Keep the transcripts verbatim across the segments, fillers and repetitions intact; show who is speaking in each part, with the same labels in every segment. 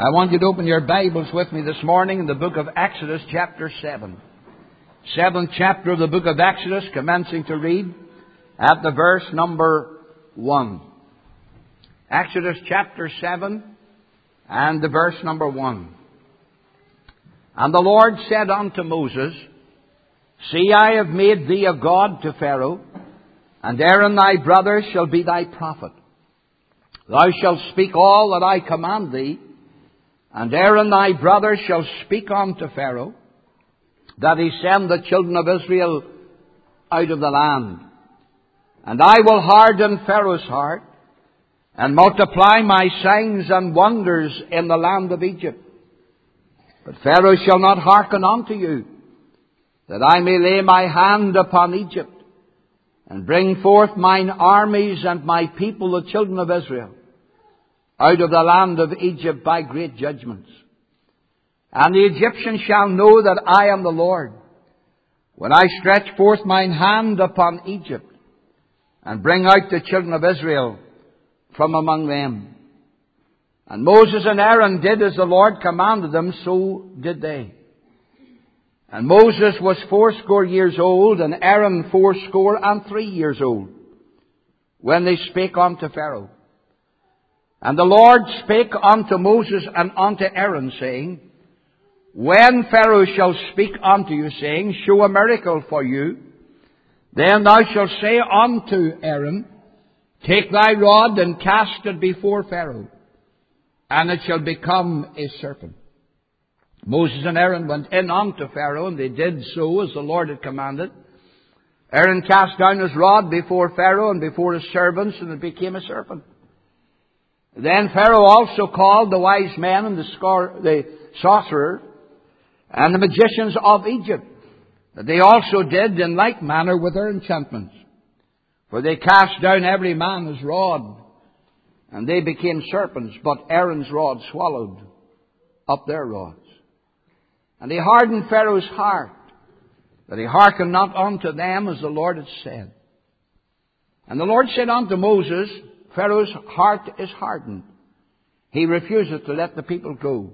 Speaker 1: I want you to open your Bibles with me this morning in the book of Exodus chapter seven. Seventh chapter of the book of Exodus, commencing to read at the verse number one. Exodus chapter seven and the verse number one. And the Lord said unto Moses, See, I have made thee a god to Pharaoh, and Aaron thy brother shall be thy prophet. Thou shalt speak all that I command thee, and Aaron thy brother shall speak unto Pharaoh, that he send the children of Israel out of the land. And I will harden Pharaoh's heart, and multiply my signs and wonders in the land of Egypt. But Pharaoh shall not hearken unto you, that I may lay my hand upon Egypt, and bring forth mine armies and my people, the children of Israel, out of the land of Egypt by great judgments. And the Egyptians shall know that I am the Lord, when I stretch forth mine hand upon Egypt, and bring out the children of Israel from among them. And Moses and Aaron did as the Lord commanded them, so did they. And Moses was fourscore years old, and Aaron fourscore and three years old, when they spake unto Pharaoh. And the Lord spake unto Moses and unto Aaron, saying, When Pharaoh shall speak unto you, saying, Show a miracle for you, then thou shalt say unto Aaron, Take thy rod and cast it before Pharaoh, and it shall become a serpent. Moses and Aaron went in unto Pharaoh, and they did so as the Lord had commanded. Aaron cast down his rod before Pharaoh and before his servants, and it became a serpent. Then Pharaoh also called the wise men and the, scor- the sorcerers and the magicians of Egypt, that they also did in like manner with their enchantments. For they cast down every man his rod, and they became serpents, but Aaron's rod swallowed up their rods. And he hardened Pharaoh's heart, that he hearkened not unto them as the Lord had said. And the Lord said unto Moses, Pharaoh's heart is hardened. He refuseth to let the people go.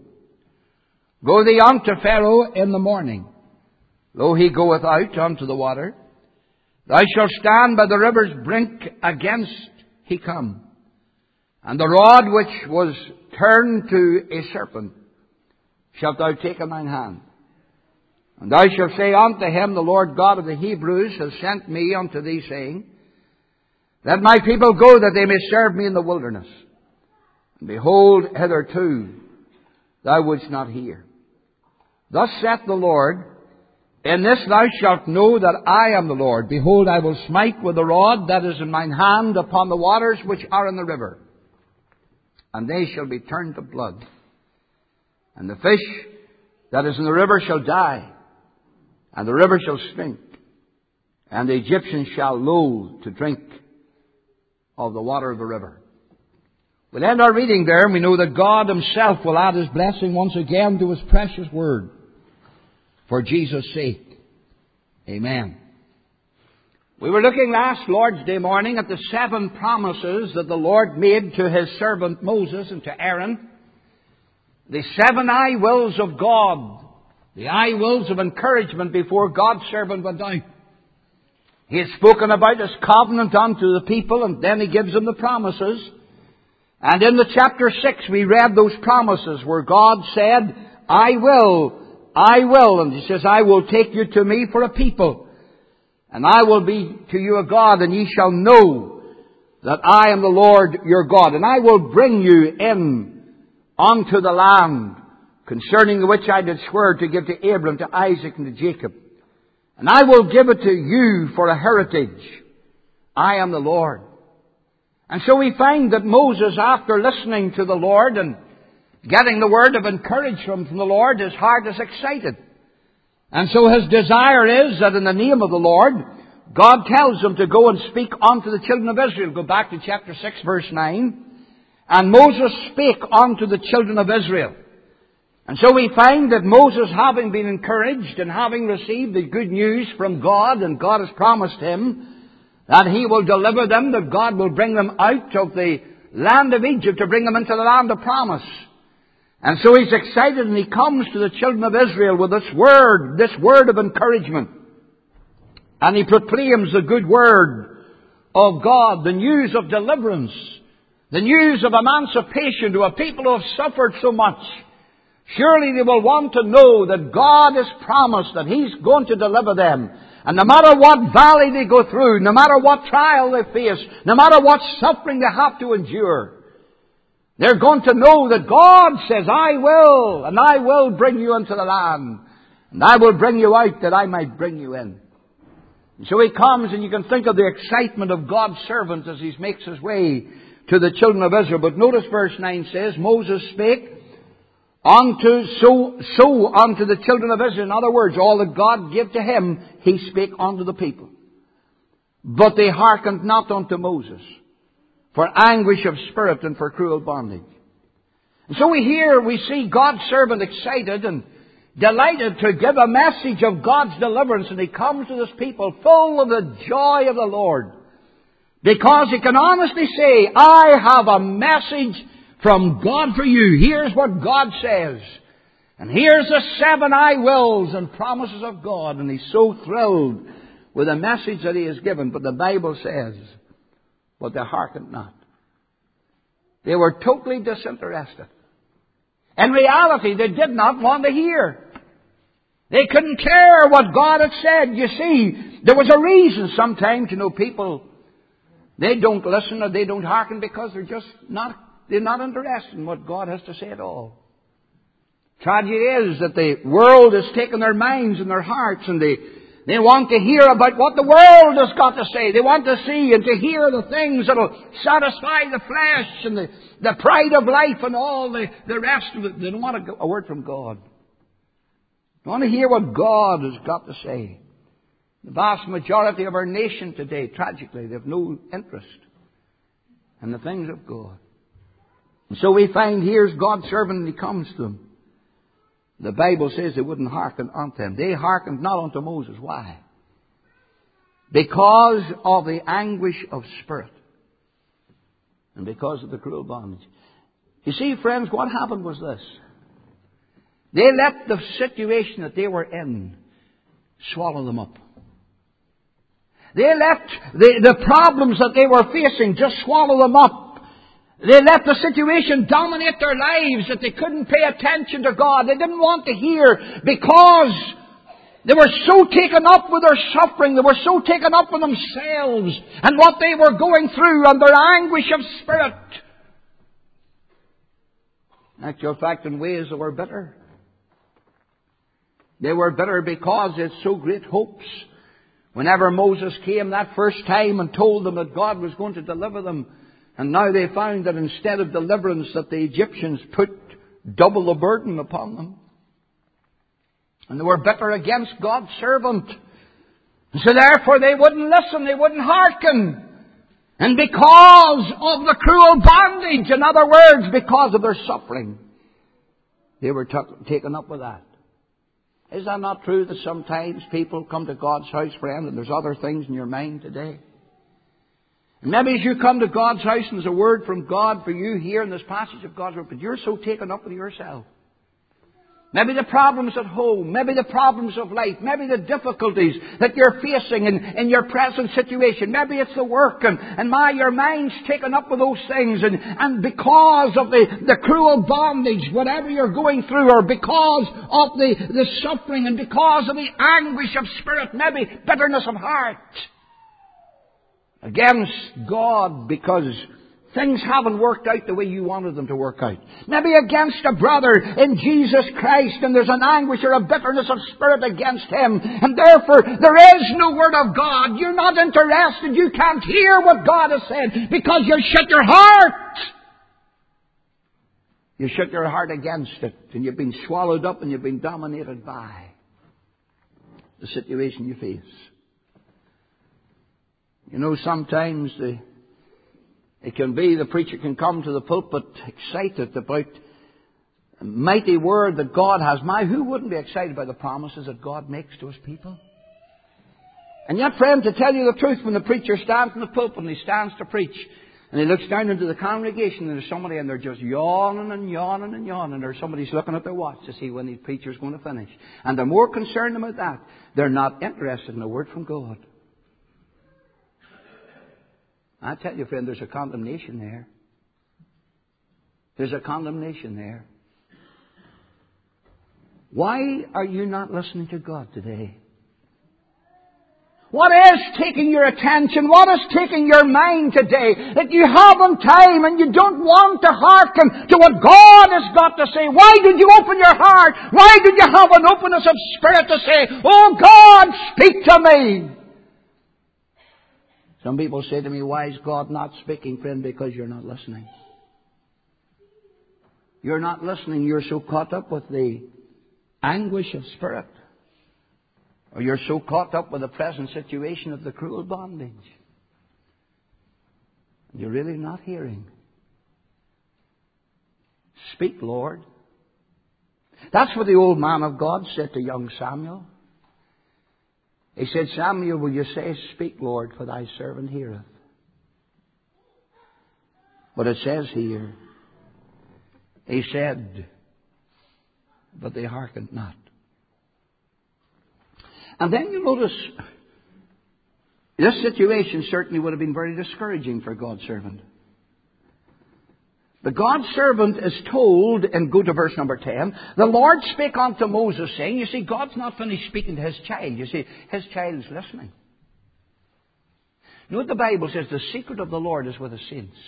Speaker 1: Go thee unto Pharaoh in the morning. Lo, he goeth out unto the water. Thou shalt stand by the river's brink against he come. And the rod which was turned to a serpent shalt thou take in thine hand. And thou shalt say unto him, The Lord God of the Hebrews has sent me unto thee, saying, Let my people go, that they may serve me in the wilderness. And behold, hitherto thou wouldst not hear. Thus saith the Lord, In this thou shalt know that I am the Lord. Behold, I will smite with the rod that is in mine hand upon the waters which are in the river, and they shall be turned to blood. And the fish that is in the river shall die, and the river shall stink, and the Egyptians shall loathe to drink of the water of the river. We'll end our reading there, and we know that God Himself will add His blessing once again to His precious word, for Jesus' sake. Amen. We were looking last Lord's Day morning at the seven promises that the Lord made to His servant Moses and to Aaron. The seven I wills of God. The I wills of encouragement before God's servant went out. He had spoken about His covenant unto the people, and then He gives them the promises. And in the chapter six we read those promises where God said, I will, I will. And He says, I will take you to me for a people, and I will be to you a God, and ye shall know that I am the Lord your God. And I will bring you in unto the land, concerning the which I did swear to give to Abram, to Isaac, and to Jacob. And I will give it to you for a heritage. I am the Lord. And so we find that Moses, after listening to the Lord and getting the word of encouragement from the Lord, his heart is excited. And so his desire is that in the name of the Lord, God tells him to go and speak unto the children of Israel. Go back to chapter six, verse nine. And Moses spake unto the children of Israel. And so we find that Moses, having been encouraged and having received the good news from God, and God has promised him that He will deliver them, that God will bring them out of the land of Egypt to bring them into the land of promise. And so he's excited, and he comes to the children of Israel with this word, this word of encouragement. And he proclaims the good word of God, the news of deliverance, the news of emancipation to a people who have suffered so much. Surely they will want to know that God has promised that He's going to deliver them. And no matter what valley they go through, no matter what trial they face, no matter what suffering they have to endure, they're going to know that God says, I will, and I will bring you into the land. And I will bring you out that I might bring you in. And so he comes, and you can think of the excitement of God's servant as he makes his way to the children of Israel. But notice verse nine says, Moses spake unto, so, so unto the children of Israel. In other words, all that God gave to him, he spake unto the people. But they hearkened not unto Moses, for anguish of spirit and for cruel bondage. And so we hear, we see God's servant excited and delighted to give a message of God's deliverance. And he comes to this people full of the joy of the Lord, because he can honestly say, I have a message from God for you. Here's what God says. And here's the seven I wills and promises of God. And he's so thrilled with the message that he has given. But the Bible says, but they hearkened not. They were totally disinterested. In reality, they did not want to hear. They couldn't care what God had said. You see, there was a reason sometimes, you know, people, they don't listen or they don't hearken because they're just not, they're not interested in what God has to say at all. Tragedy is that the world has taken their minds and their hearts, and they They want to hear about what the world has got to say. They want to see and to hear the things that will satisfy the flesh and the, the pride of life and all the, the rest of it. They don't want a, a word from God. They want to hear what God has got to say. The vast majority of our nation today, tragically, they have no interest in the things of God. And so we find here's God's servant, and he comes to them. The Bible says they wouldn't hearken unto him. They hearkened not unto Moses. Why? Because of the anguish of spirit. And because of the cruel bondage. You see, friends, what happened was this. They let the situation that they were in swallow them up. They let the, the problems that they were facing just swallow them up. They let the situation dominate their lives, that they couldn't pay attention to God. They didn't want to hear because they were so taken up with their suffering. They were so taken up with themselves and what they were going through and their anguish of spirit. In actual fact, in ways they were bitter. They were bitter because they had so great hopes. Whenever Moses came that first time and told them that God was going to deliver them, and now they found that instead of deliverance, that the Egyptians put double the burden upon them. And they were bitter against God's servant. And so therefore they wouldn't listen, they wouldn't hearken. And because of the cruel bondage, in other words, because of their suffering, they were t- taken up with that. Is that not true that sometimes people come to God's house, friend, and there's other things in your mind today? And maybe as you come to God's house and there's a word from God for you here in this passage of God's word, but you're so taken up with yourself. Maybe the problems at home, maybe the problems of life, maybe the difficulties that you're facing in, in your present situation. Maybe it's the work and, and my, your mind's taken up with those things. And, and because of the, the cruel bondage, whatever you're going through, or because of the, the suffering and because of the anguish of spirit, maybe bitterness of heart against God because things haven't worked out the way you wanted them to work out. Maybe against a brother in Jesus Christ, and there's an anguish or a bitterness of spirit against him, and therefore there is no word of God. You're not interested. You can't hear what God has said because you shut your heart. You shut your heart against it, and you've been swallowed up and you've been dominated by the situation you face. You know, sometimes the, it can be the preacher can come to the pulpit excited about a mighty word that God has. My, who wouldn't be excited by the promises that God makes to His people? And yet, friend, to tell you the truth, when the preacher stands in the pulpit and he stands to preach, And he looks down into the congregation and there's somebody and they're just yawning and yawning and yawning. Or somebody's looking at their watch to see when the preacher's going to finish. And they're more concerned about that. They're not interested in a word from God. I tell you, friend, there's a condemnation there. There's a condemnation there. Why are you not listening to God today? What is taking your attention? What is taking your mind today? That you haven't time and you don't want to hearken to what God has got to say. Why did you open your heart? Why did you have an openness of spirit to say, "Oh God, speak to me"? Some people say to me, "Why is God not speaking, friend?" Because you're not listening. You're not listening. You're so caught up with the anguish of spirit. Or you're so caught up with the present situation of the cruel bondage. You're really not hearing. Speak, Lord. That's what the old man of God said to young Samuel. He said, "Samuel, will you say, 'Speak, Lord, for thy servant heareth'?" But it says here, he said, but they hearkened not. And then you notice, this situation certainly would have been very discouraging for God's servant. The God's servant is told, and go to verse number ten, "The Lord spake unto Moses, saying," you see, God's not finished speaking to his child. You see, his child is listening. You know what the Bible says? The secret of the Lord is with the saints.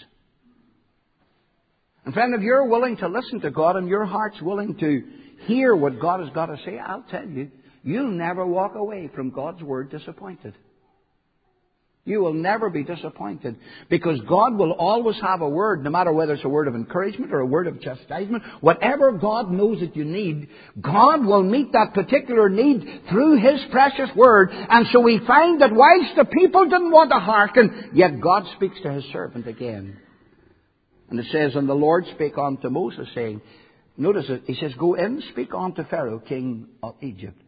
Speaker 1: And friend, if you're willing to listen to God and your heart's willing to hear what God has got to say, I'll tell you, you'll never walk away from God's Word disappointed. You will never be disappointed. Because God will always have a word, no matter whether it's a word of encouragement or a word of chastisement. Whatever God knows that you need, God will meet that particular need through His precious Word. And so we find that whilst the people didn't want to hearken, yet God speaks to His servant again. And it says, "And the Lord spake unto Moses, saying," notice it, He says, "Go in, speak unto Pharaoh, king of Egypt."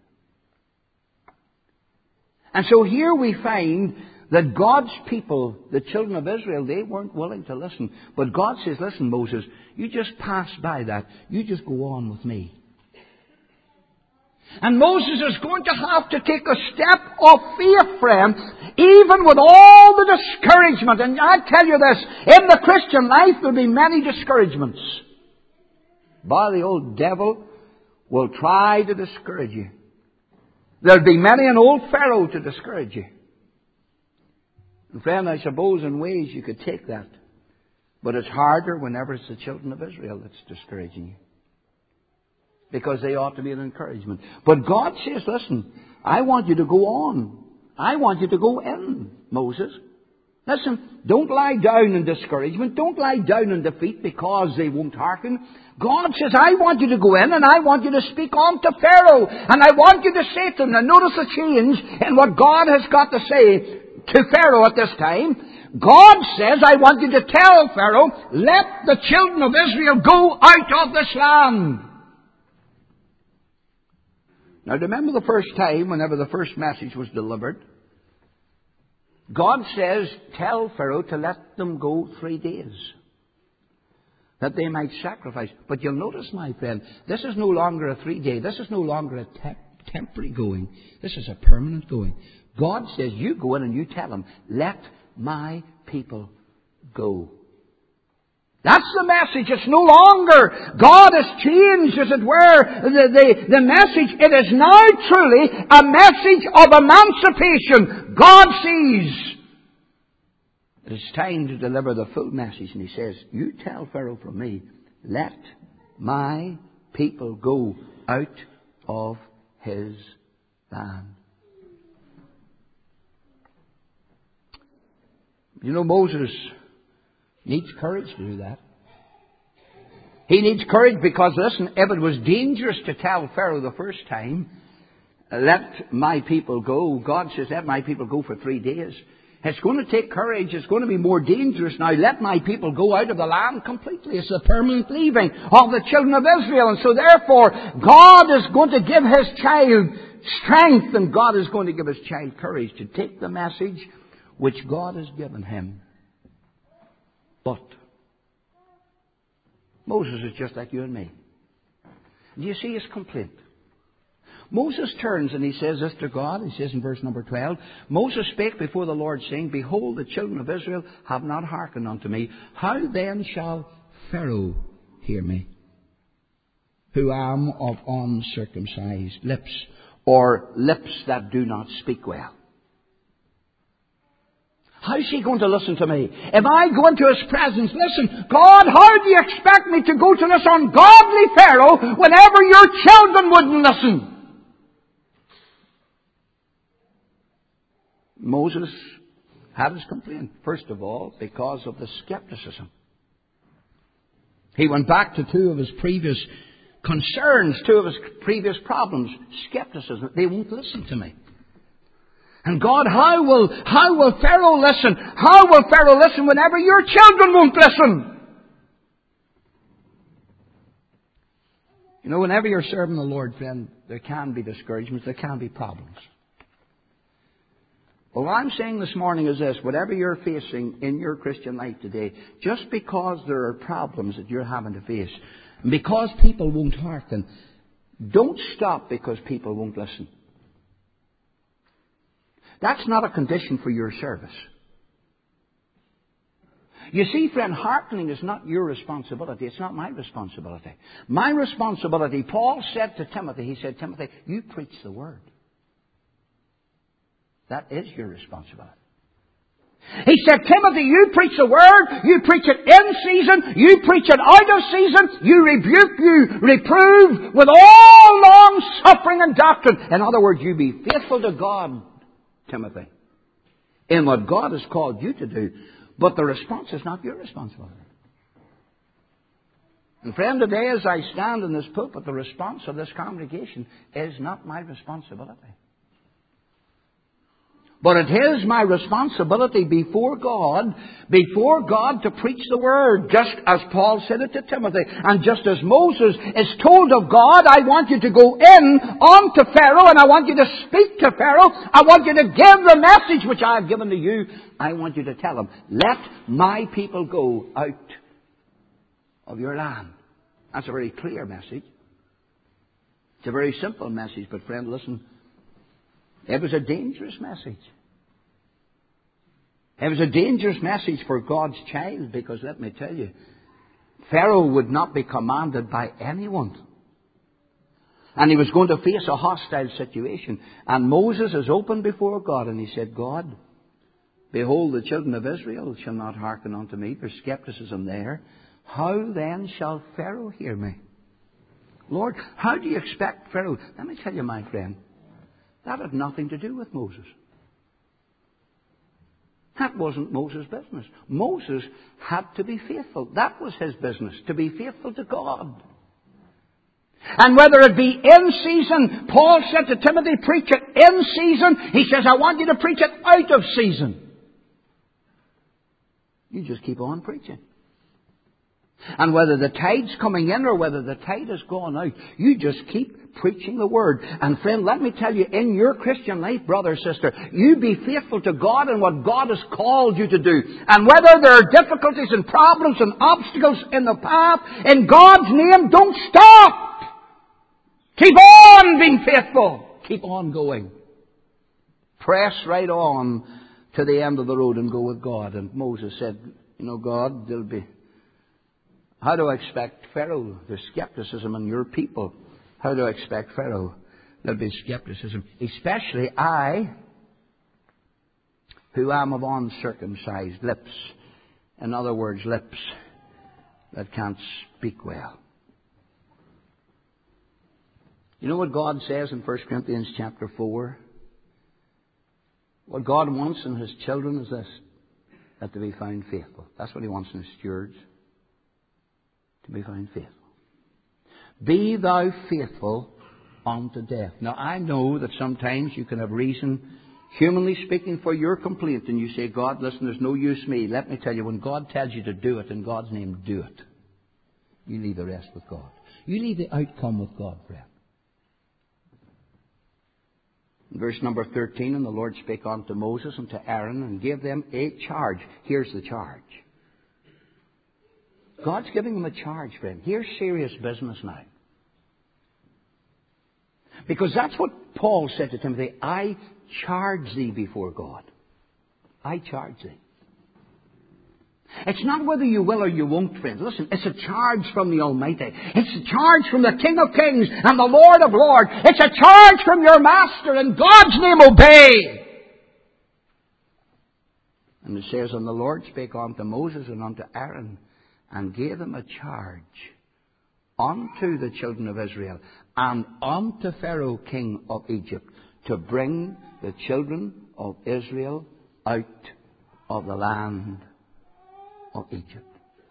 Speaker 1: And so here we find that God's people, the children of Israel, they weren't willing to listen. But God says, "Listen, Moses, you just pass by that. You just go on with me." And Moses is going to have to take a step of faith, friend, even with all the discouragement. And I tell you this, in the Christian life there will be many discouragements. By the old devil will try to discourage you. There'll be many an old Pharaoh to discourage you. And friend, I suppose in ways you could take that. But it's harder whenever it's the children of Israel that's discouraging you. Because they ought to be an encouragement. But God says, "Listen, I want you to go on. I want you to go in, Moses. Listen, don't lie down in discouragement. Don't lie down in defeat because they won't hearken. God says, I want you to go in and I want you to speak on to Pharaoh. And I want you to say to him," now notice the change in what God has got to say to Pharaoh at this time. God says, "I want you to tell Pharaoh, let the children of Israel go out of this land." Now remember the first time, whenever the first message was delivered, God says, "Tell Pharaoh to let them go three days, that they might sacrifice." But you'll notice, my friend, this is no longer a three-day. This is no longer a te- temporary going. This is a permanent going. God says, you go in and you tell them, "Let my people go." That's the message. It's no longer, God has changed, as it were, the, the, the message. It is now truly a message of emancipation. God sees it is time to deliver the full message. And He says, "You tell Pharaoh from me, let my people go out of his land." You know, Moses needs courage to do that. He needs courage because, listen, if it was dangerous to tell Pharaoh the first time, "Let my people go," God says, "Let my people go for three days." It's going to take courage. It's going to be more dangerous now. "Let my people go out of the land completely." It's a permanent leaving of the children of Israel. And so therefore, God is going to give His child strength, and God is going to give His child courage to take the message which God has given him. But Moses is just like you and me. Do you see his complaint? Moses turns and he says this to God. He says in verse number twelve, Moses spake before the Lord, saying, Behold, the children of Israel have not hearkened unto me. How then shall Pharaoh hear me, who am of uncircumcised lips, or lips that do not speak well? How's he going to listen to me? If I go into his presence, listen, God, how do you expect me to go to this ungodly Pharaoh whenever your children wouldn't listen? Moses had his complaint, first of all, because of the skepticism. He went back to two of his previous concerns, two of his previous problems. Skepticism. They won't listen to me. And God, how will, how will Pharaoh listen? How will Pharaoh listen whenever your children won't listen? You know, whenever you're serving the Lord, friend, there can be discouragements, there can be problems. Well, what I'm saying this morning is this: whatever you're facing in your Christian life today, just because there are problems that you're having to face, and because people won't hearken, don't stop because people won't listen. That's not a condition for your service. You see, friend, hearkening is not your responsibility. It's not my responsibility. My responsibility, Paul said to Timothy, he said, Timothy, you preach the word. That is your responsibility. He said, Timothy, you preach the word, you preach it in season, you preach it out of season, you rebuke, you reprove with all long suffering and doctrine. In other words, you be faithful to God, Timothy, in what God has called you to do. But the response is not your responsibility. And friend, today as I stand in this pulpit, the response of this congregation is not my responsibility. But it is my responsibility before God, before God to preach the Word, just as Paul said it to Timothy. And just as Moses is told of God, I want you to go in unto Pharaoh, and I want you to speak to Pharaoh. I want you to give the message which I have given to you. I want you to tell him, let my people go out of your land. That's a very clear message. It's a very simple message, but friend, listen. It was a dangerous message. It was a dangerous message for God's child, because let me tell you, Pharaoh would not be commanded by anyone. And he was going to face a hostile situation. And Moses is open before God, and he said, God, behold, the children of Israel shall not hearken unto me. There's skepticism there. How then shall Pharaoh hear me? Lord, how do you expect Pharaoh? Let me tell you, my friend, that had nothing to do with Moses. That wasn't Moses' business. Moses had to be faithful. That was his business, to be faithful to God. And whether it be in season, Paul said to Timothy, preach it in season. He says, I want you to preach it out of season. You just keep on preaching. And whether the tide's coming in or whether the tide has gone out, you just keep preaching the Word. And friend, let me tell you, in your Christian life, brother, sister, you be faithful to God and what God has called you to do. And whether there are difficulties and problems and obstacles in the path, in God's name, don't stop. Keep on being faithful. Keep on going. Press right on to the end of the road and go with God. And Moses said, you know, God, there'll be... How do I expect Pharaoh? There's skepticism in your people. How do I expect Pharaoh? There'll be skepticism. Especially I, who am of uncircumcised lips. In other words, lips that can't speak well. You know what God says in First Corinthians chapter four? What God wants in His children is this, that they be found faithful. That's what He wants in His stewards. To be found faithful. Be thou faithful unto death. Now, I know that sometimes you can have reason, humanly speaking, for your complaint, and you say, God, listen, there's no use me. Let me tell you, when God tells you to do it, in God's name, do it. You leave the rest with God. You leave the outcome with God, friend. In verse number thirteen, and the Lord spake unto Moses and to Aaron, and gave them a charge. Here's the charge. God's giving them a charge, friend. Here's serious business now. Because that's what Paul said to Timothy. I charge thee before God. I charge thee. It's not whether you will or you won't, friends. Listen, it's a charge from the Almighty. It's a charge from the King of Kings and the Lord of Lords. It's a charge from your Master. In God's name, obey. And it says, and the Lord spake unto Moses and unto Aaron, and gave them a charge unto the children of Israel, and unto Pharaoh king of Egypt, to bring the children of Israel out of the land of Egypt.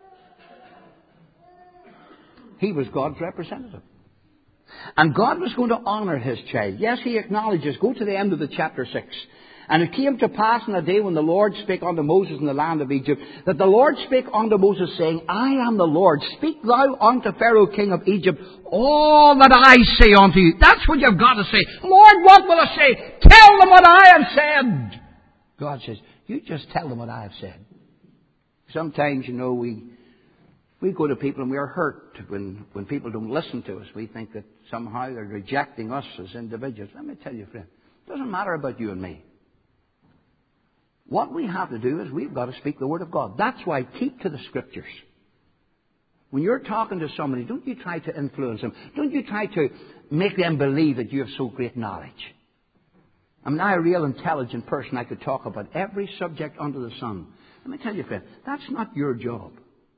Speaker 1: He was God's representative. And God was going to honor His child. Yes, He acknowledges. Go to the end of the chapter six. And it came to pass in the day when the Lord spake unto Moses in the land of Egypt, that the Lord spake unto Moses, saying, I am the Lord. Speak thou unto Pharaoh king of Egypt all that I say unto you. That's what you've got to say. Lord, what will I say? Tell them what I have said. God says, you just tell them what I have said. Sometimes, you know, we we go to people and we are hurt when, when people don't listen to us. We think that somehow they're rejecting us as individuals. Let me tell you, friend, it doesn't matter about you and me. What we have to do is we've got to speak the Word of God. That's why keep to the Scriptures. When you're talking to somebody, don't you try to influence them. Don't you try to make them believe that you have so great knowledge. I'm now a real intelligent person. I could talk about every subject under the sun. Let me tell you, friend, that's not your job.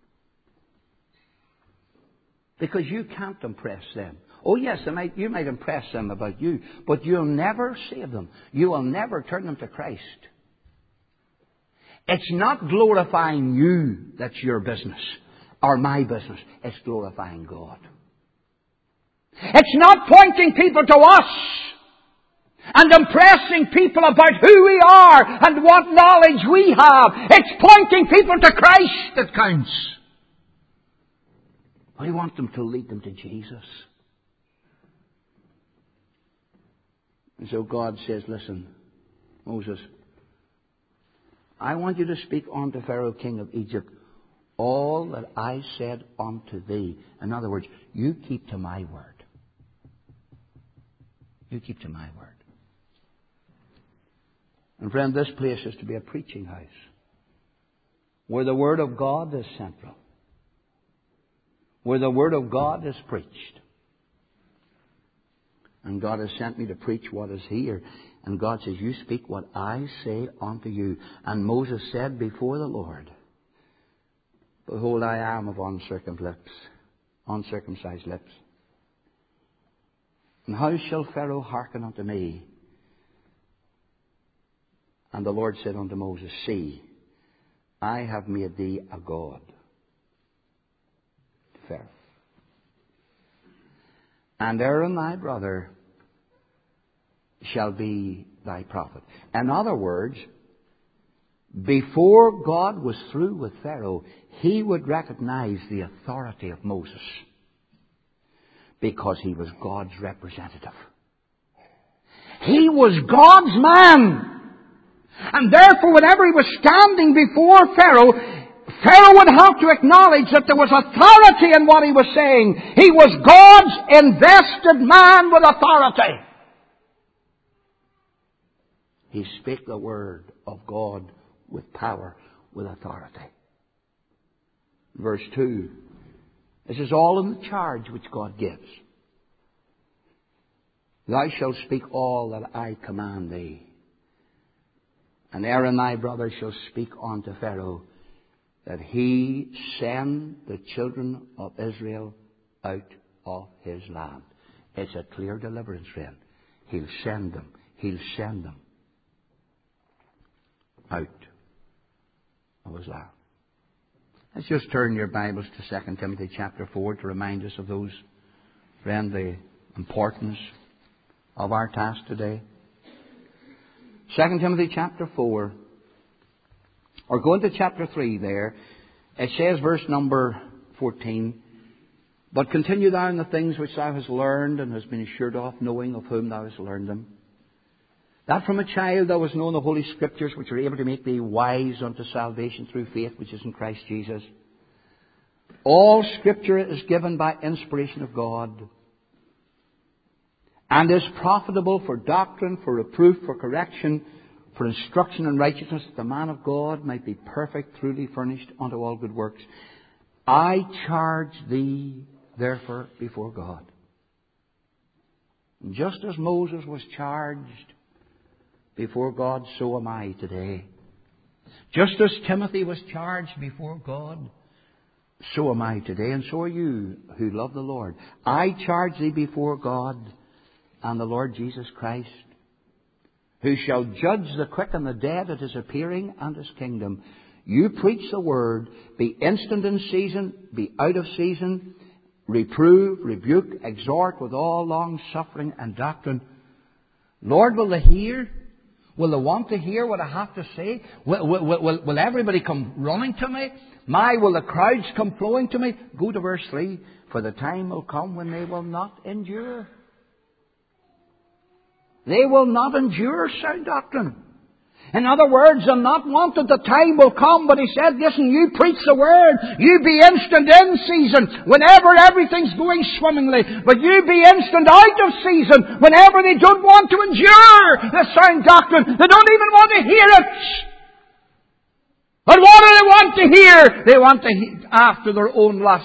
Speaker 1: Because you can't impress them. Oh yes, they might, you might impress them about you, but you'll never save them. You will never turn them to Christ. It's not glorifying you that's your business, or my business. It's glorifying God. It's not pointing people to us and impressing people about who we are and what knowledge we have. It's pointing people to Christ that counts. We want them to lead them to Jesus. And so God says, listen, Moses, I want you to speak unto Pharaoh king of Egypt all that I said unto thee. In other words, you keep to my word. You keep to my word. And friend, this place is to be a preaching house where the Word of God is central, where the Word of God is preached. And God has sent me to preach what is here. And God says, you speak what I say unto you. And Moses said before the Lord, behold, I am of uncircumcised lips, uncircumcised lips. And how shall Pharaoh hearken unto me? And the Lord said unto Moses, see, I have made thee a God, Pharaoh. And Aaron thy brother shall be thy prophet. In other words, before God was through with Pharaoh, he would recognize the authority of Moses because he was God's representative. He was God's man. And therefore, whenever he was standing before Pharaoh, Pharaoh would have to acknowledge that there was authority in what he was saying. He was God's invested man with authority. He spake the word of God with power, with authority. Verse two. This is all in the charge which God gives. Thou shalt speak all that I command thee. And Aaron thy brother shall speak unto Pharaoh, that he send the children of Israel out of his land. It's a clear deliverance, friend. He'll send them. He'll send them out of his land. Let's just turn your Bibles to Second Timothy chapter four to remind us of those, friend, the importance of our task today. Second Timothy chapter four, or go into chapter three there. It says, verse number fourteen, but continue thou in the things which thou hast learned and hast been assured of, knowing of whom thou hast learned them. That from a child thou hast known the Holy Scriptures, which are able to make thee wise unto salvation through faith which is in Christ Jesus. All Scripture is given by inspiration of God, and is profitable for doctrine, for reproof, for correction, for instruction in righteousness, that the man of God might be perfect, truly furnished unto all good works. I charge thee, therefore, before God. And just as Moses was charged before God, so am I today. Just as Timothy was charged before God, so am I today, and so are you who love the Lord. I charge thee before God and the Lord Jesus Christ, who shall judge the quick and the dead at His appearing and His kingdom. You preach the word, be instant in season, be out of season, reprove, rebuke, exhort with all long suffering and doctrine. Lord, will they hear? Will they want to hear what I have to say? Will, will, will, will everybody come running to me? My, will the crowds come flowing to me? Go to verse three. For the time will come when they will not endure. They will not endure sound doctrine. In other words, they'll not want that the time will come, but He said, listen, you preach the word, you be instant in season whenever everything's going swimmingly, but you be instant out of season whenever they don't want to endure the sound doctrine. They don't even want to hear it. But what do they want to hear? They want to hear after their own lusts.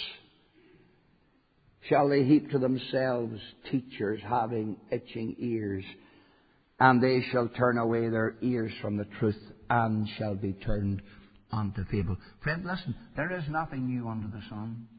Speaker 1: Shall they heap to themselves teachers having itching ears? And they shall turn away their ears from the truth, and shall be turned unto fable. Friend, listen, there is nothing new under the sun.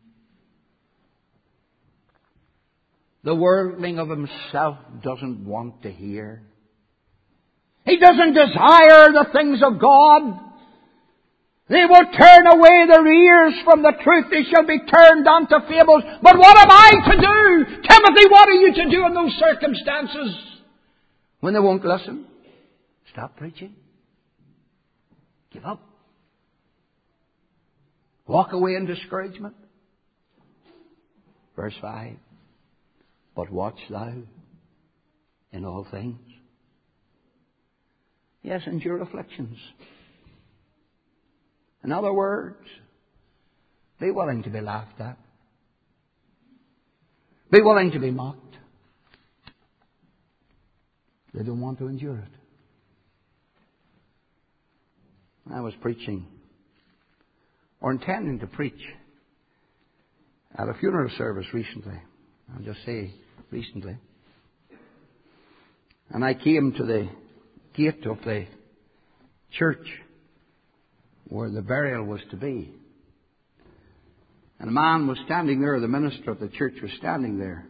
Speaker 1: The worldling of himself doesn't want to hear. He doesn't desire the things of God. They will turn away their ears from the truth. They shall be turned unto fables. But what am I to do? Timothy, what are you to do in those circumstances? When they won't listen, stop preaching. Give up. Walk away in discouragement. Verse five. But watch thou in all things. Yes, endure afflictions. In other words, be willing to be laughed at. Be willing to be mocked. They don't want to endure it. I was preaching, or intending to preach, at a funeral service recently. I'll just say recently. And I came to the gate of the church where the burial was to be. And a man was standing there, the minister of the church was standing there.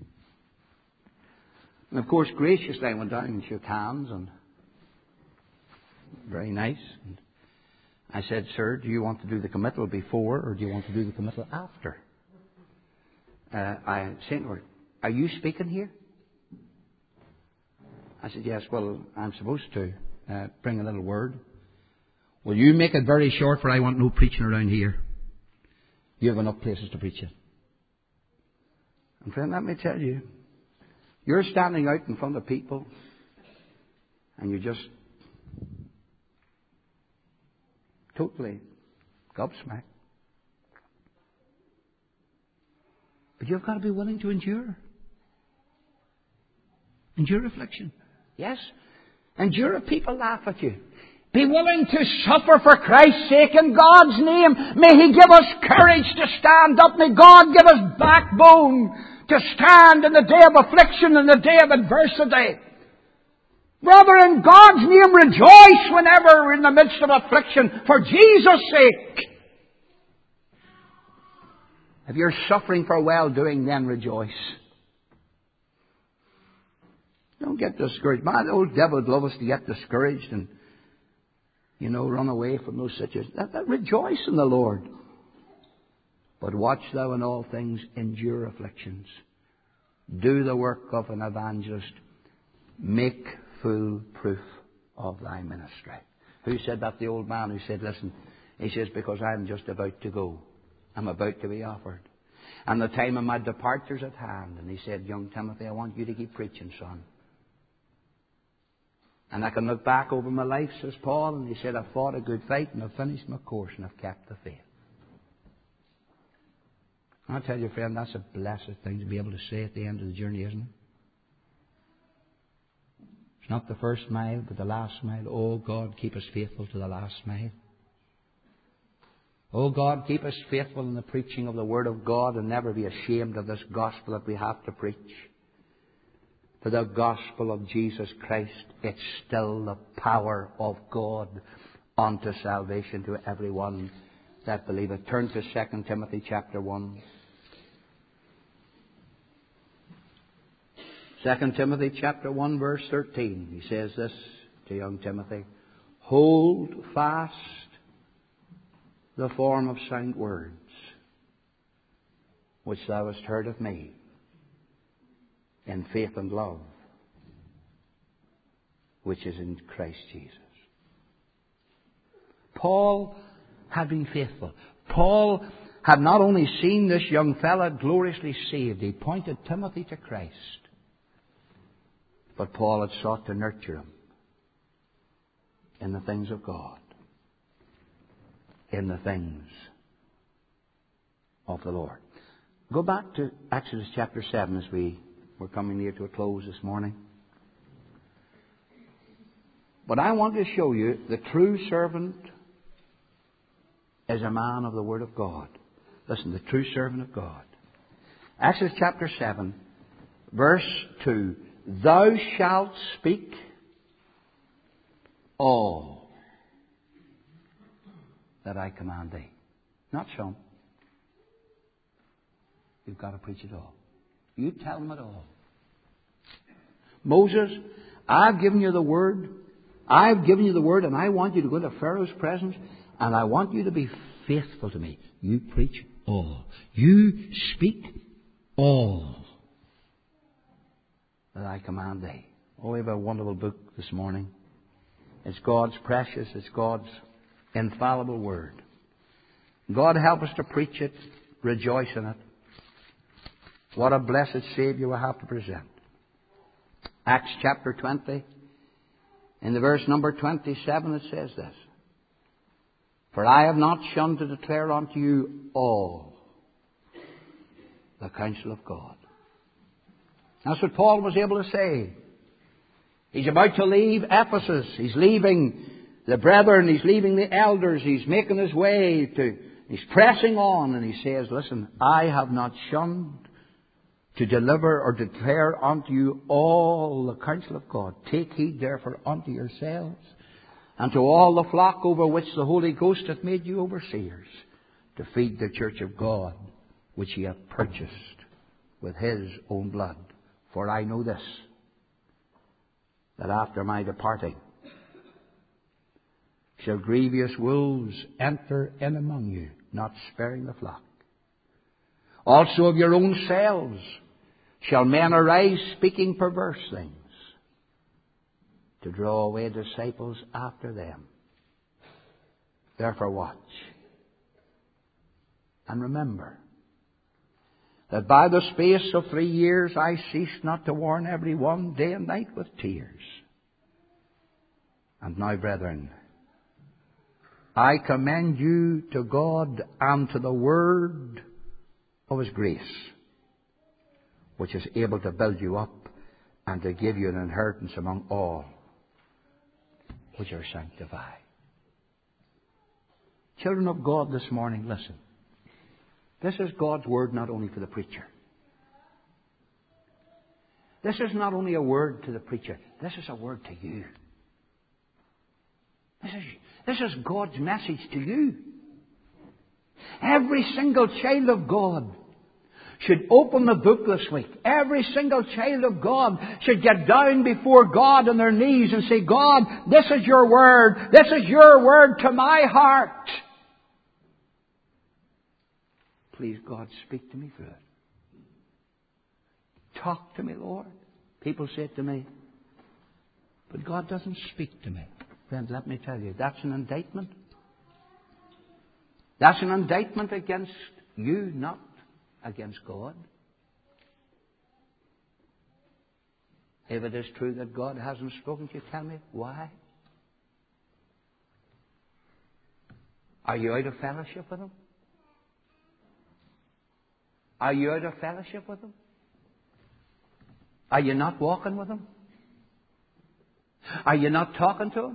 Speaker 1: And of course, graciously I went down and shook hands, and very nice. And I said, sir, do you want to do the committal before, or do you want to do the committal after? Uh, I said, are you speaking here? I said, yes, well, I'm supposed to uh, bring a little word. Well, you make it very short, for I want no preaching around here. You have enough places to preach it. And friend, let me tell you, you're standing out in front of people, and you're just totally gobsmacked. But you've got to be willing to endure. Endure affliction. Yes. Endure if people laugh at you. Be willing to suffer for Christ's sake in God's name. May He give us courage to stand up. May God give us backbone to stand in the day of affliction and the day of adversity. Brother, in God's name, rejoice whenever we're in the midst of affliction for Jesus' sake. If you're suffering for well-doing, then rejoice. Don't get discouraged. Man, the old devil would love us to get discouraged and, you know, run away from those situations. That, that, rejoice in the Lord. But watch thou in all things, endure afflictions. Do the work of an evangelist. Make full proof of thy ministry. Who said that? The old man who said, listen, he says, because I'm just about to go. I'm about to be offered. And the time of my departure's at hand. And he said, young Timothy, I want you to keep preaching, son. And I can look back over my life, says Paul, and he said, I've fought a good fight and I've finished my course and I've kept the faith. I'll tell you, friend, that's a blessed thing to be able to say at the end of the journey, isn't it? It's not the first mile, but the last mile. Oh, God, keep us faithful to the last mile. Oh, God, keep us faithful in the preaching of the Word of God and never be ashamed of this gospel that we have to preach. For the gospel of Jesus Christ, it's still the power of God unto salvation to everyone that believeth. Turn to Second Timothy chapter one. Second Timothy chapter one verse thirteen. He says this to young Timothy. Hold fast the form of sound words which thou hast heard of me in faith and love which is in Christ Jesus. Paul had been faithful. Paul had not only seen this young fella gloriously saved, he pointed Timothy to Christ. But Paul had sought to nurture him in the things of God, in the things of the Lord. Go back to Exodus chapter seven as we were coming near to a close this morning. But I want to show you the true servant is a man of the Word of God. Listen, the true servant of God. Exodus chapter seven, verse two. Thou shalt speak all that I command thee. Not some. You've got to preach it all. You tell them it all. Moses, I've given you the Word. I've given you the Word, and I want you to go to Pharaoh's presence, and I want you to be faithful to me. You preach all. You speak all that I command thee. Oh, we have a wonderful book this morning. It's God's precious, it's God's infallible Word. God help us to preach it, rejoice in it. What a blessed Saviour we have to present. Acts chapter twenty, in the verse number twenty-seven, it says this. For I have not shunned to declare unto you all the counsel of God. That's what Paul was able to say. He's about to leave Ephesus. He's leaving the brethren. He's leaving the elders. He's making his way to... He's pressing on and he says, listen, I have not shunned to deliver or declare unto you all the counsel of God. Take heed therefore unto yourselves and to all the flock over which the Holy Ghost hath made you overseers, to feed the church of God, which he hath purchased with his own blood. For I know this, that after my departing shall grievous wolves enter in among you, not sparing the flock. Also of your own selves shall men arise speaking perverse things, to draw away disciples after them. Therefore watch. And remember that by the space of three years I ceased not to warn every one day and night with tears. And now, brethren, I commend you to God and to the word of his grace, which is able to build you up and to give you an inheritance among all which are sanctified. Children of God, this morning, listen. This is God's word not only for the preacher. This is not only a word to the preacher. This is a word to you. This is, this is God's message to you. Every single child of God should open the book this week. Every single child of God should get down before God on their knees and say, God, this is your word. This is your word to my heart. Please, God, speak to me through it. Talk to me, Lord. People say it to me, but God doesn't speak to me. Friend, let me tell you, that's an indictment. That's an indictment against you, not against God. If it is true that God hasn't spoken to you, tell me why. Are you out of fellowship with him? Are you out of fellowship with Him? Are you not walking with Him? Are you not talking to Him?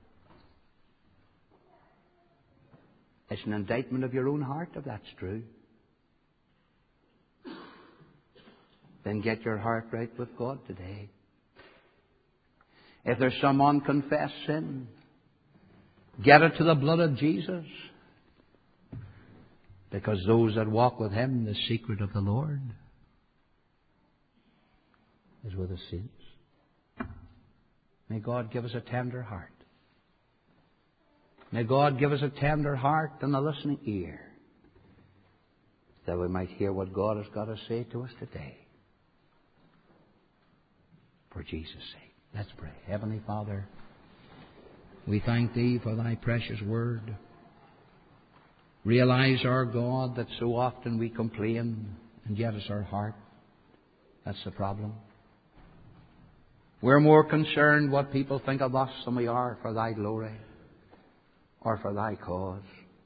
Speaker 1: It's an indictment of your own heart if that's true. Then get your heart right with God today. If there's some unconfessed sin, get it to the blood of Jesus. Because those that walk with Him, the secret of the Lord is with the saints. May God give us a tender heart. May God give us a tender heart and a listening ear, that we might hear what God has got to say to us today. For Jesus' sake. Let's pray. Heavenly Father, we thank Thee for Thy precious word. Realize, our God, that so often we complain, and yet it's our heart that's the problem. We're more concerned what people think of us than we are for Thy glory or for Thy cause.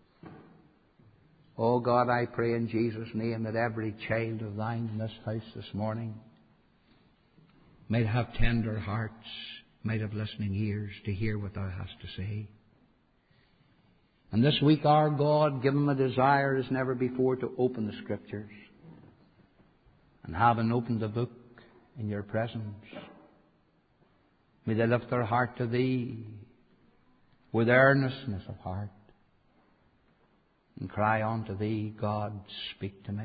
Speaker 1: Oh God, I pray in Jesus' name that every child of Thine in this house this morning might have tender hearts, might have listening ears to hear what Thou hast to say. And this week, our God, give them a desire as never before to open the Scriptures. And having opened the book in Your presence, may they lift their heart to Thee with earnestness of heart and cry unto Thee, God, speak to me.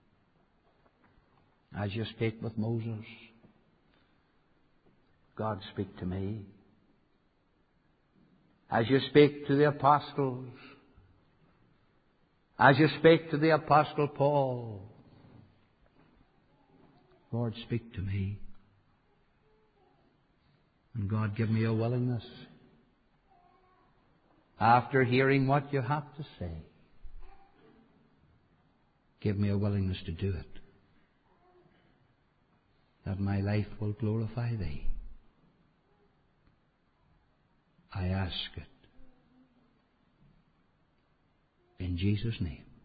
Speaker 1: As You spake with Moses, God, speak to me. As You spake to the apostles, as You spake to the Apostle Paul, Lord, speak to me. And God, give me a willingness, after hearing what You have to say, give me a willingness to do it, that my life will glorify Thee. I ask it in Jesus' name.